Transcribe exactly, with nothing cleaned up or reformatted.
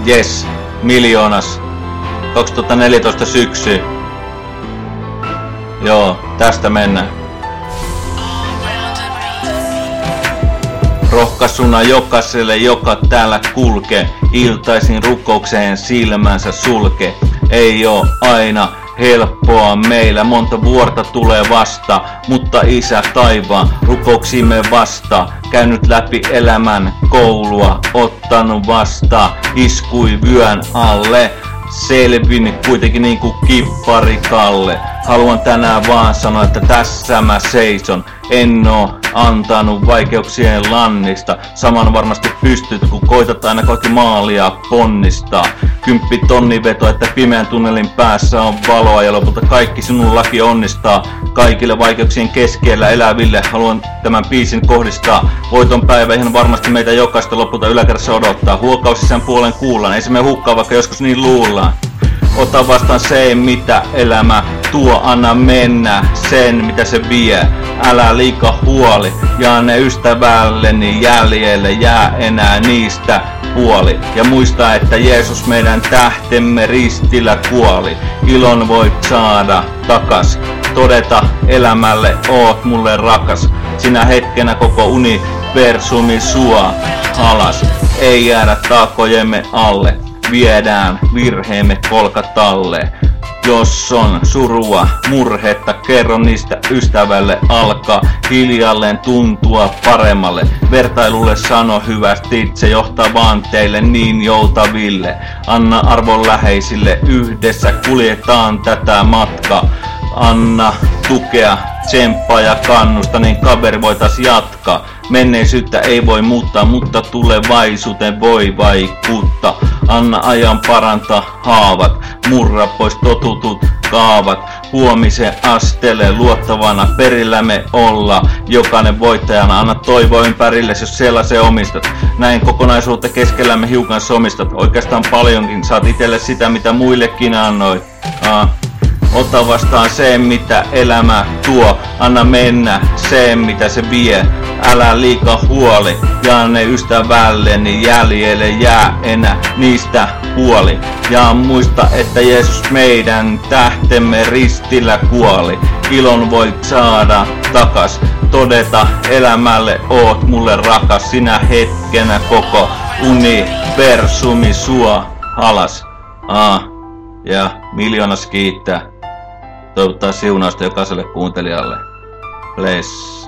Jes, miljoonas. kaksituhattaneljätoista syksy. Joo, tästä mennään. Rohkaisuna jokaiselle, joka täällä kulkee. Iltaisin rukoukseen silmänsä sulke. Ei oo aina helppoa meillä, monta vuorta tulee vasta, mutta Isä taivaan rukouksimme vasta. Käynyt läpi elämän koulua, ottanut vasta, iskui vyön alle. Selvin kuitenkin niinku kippari Kalle. Haluan tänään vaan sanoa, että tässä mä seison. En oo antanut vaikeuksien lannista. Saman varmasti pystyt, kun koitat aina kohti maalia ponnistaa. Kymppi tonni veto, että pimeän tunnelin päässä on valoa ja lopulta kaikki sinun laki onnistaa. Kaikille vaikeuksien keskellä eläville haluan tämän biisin kohdistaa. Voiton päivä ihan varmasti meitä jokaista lopulta yläkerrassa odottaa. Huokaus sisään puolen kuullaan, ei se me hukkaa vaikka joskus niin luullaan. Ota vastaan se, mitä elämä tuo, anna mennä sen, mitä se vie. Älä liika huoli, ja ne ystävälleni jäljelle jää enää niistä puoli. Ja muista, että Jeesus meidän tähtemme ristillä kuoli. Ilon voit saada takas, todeta elämälle oot mulle rakas. Sinä hetkenä koko universumi sua alas, ei jäädä taakojemme alle. Viedään virheemme kolkatalle. Jos on surua, murhetta, kerro niistä ystävälle. Alkaa hiljalleen tuntua paremmalle. Vertailulle sano hyvästi, se johtaa vaan teille niin joutaville. Anna arvon läheisille, yhdessä kuljetaan tätä matkaa. Anna tukea, tsemppaa ja kannusta, niin kaveri voitais jatkaa. Menneisyyttä ei voi muuttaa, mutta tulevaisuuteen voi vaikuttaa. Anna ajan parantaa haavat, murra pois totutut kaavat. Huomisen asteelle luottavana perillä me olla. Jokainen voittajana, anna toivoa ympärille, jos sellaisen omistat. Näin kokonaisuutta keskellämme hiukan somistat. Oikeastaan paljonkin, saat itelle sitä mitä muillekin annoit. Ah. Ota vastaan se, mitä elämä tuo. Anna mennä se, mitä se vie. Älä liika huoli, ja ne ystävälleni jäljelle jää enää niistä huoli. Ja muista, että Jeesus meidän tähtemme ristillä kuoli. Ilon voit saada takas, todeta elämälle oot mulle rakas. Sinä hetkenä koko universumi sua alas. Ah, ja miljoonas kiittää. Toivottaa siunausta jokaiselle kuuntelijalle. Bless.